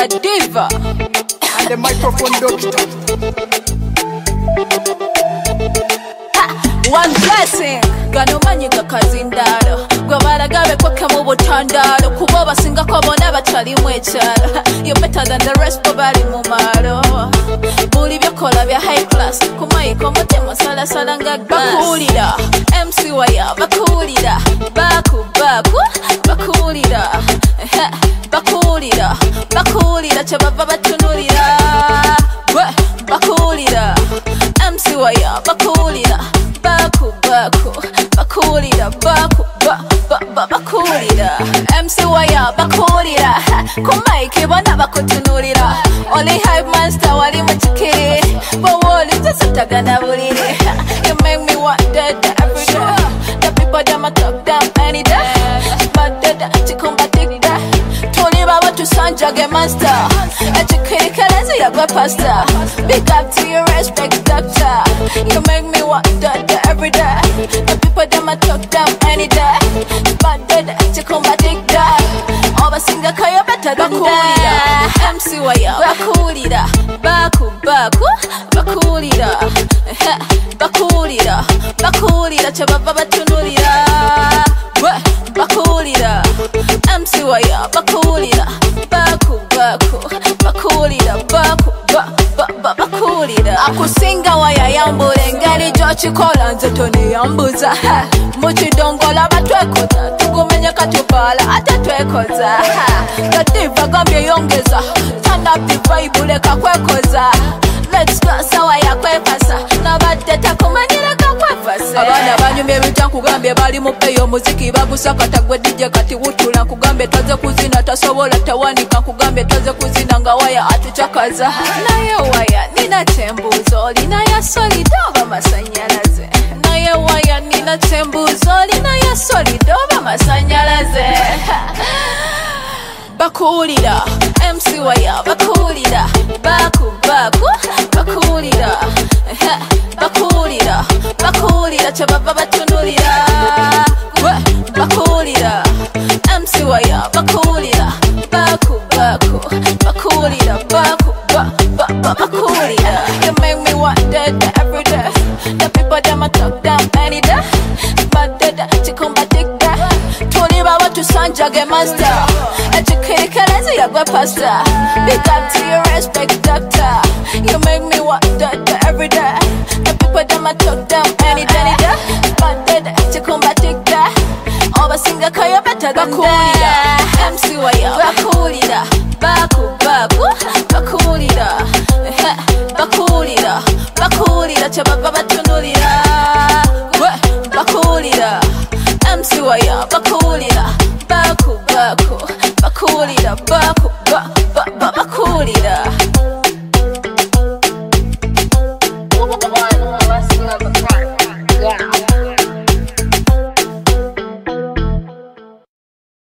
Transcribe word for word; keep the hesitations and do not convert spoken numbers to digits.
The diva and the microphone doctor. One blessing gano manyiga kazindalo gwe balagabe kweka mu butandalo kuba basinga ko bona batali mu ekyalo. You better than the rest bo bali mu malo buli byokola bya high class kumayiko mutemo sala sala nga bakulira M C waya bakulira baku baku bakulira bakulira bakulira kyabava batunulira bakulira M C waya bakulira baku baku bakulira baku ba ba ba bakulira M C waya bakulira kumaike bona bakutunulira only hype monster wali mutikiri but wali tasatagana buliri. You make me want that every day. The people them a talk down any day but that chikumba take that tuli baba tusanja ge monster educate kalezi ya gwa pasta. Big up to your respect doctor. You make me want that every day. The people them a talk down any day but that chikumba take that obasinga kayo better than that. M C waya bakulira baku baku bakulira bakulira bakulira kyabava batunulira bakulira M C waya bakulira baku baku bakulira baku ba ba bakulira akusinga waya yambule engeri gyokikola nze toneyambuza mukidongola batwekoza tugumenya katupala ate twekoza gadiva gambye yongeza turn up the vibe leka kwekoza let's go sawa ya kwepasa nabadde takumanyira kakwepasa. Abaana banyumya ebitankugambye bali mu peyo muziki bagusakata gwe D J kati wutula nkugambye twaze kuzina tasobola tawanika nkugambye twaze kuzina nga waya atucakaza naye waya nina tembuzo olina ya solid oba masanyalaze naye waya nina tembuzo olina ya solid oba masanyalaze bakulira M C waya bakulira baku baku bakulira bakulira bakulira kyabava batunulira bakulira M C waya bakulira baku baku bakulira baku ba ba bakulira. You make me want that every day. The people them a talk down any day but that chikumba take that tuli baba tusanja ge master educate kalezi ya gwa pasta. Big up to your respect doctor. You make me want that every day. The people them a talk down any day but that chikumba take that obasinga kayo better than that. M C waya bakulira baku baku bakulira bakulira bakulira kyabava batunulira bakulira M C waya bakulira baku baku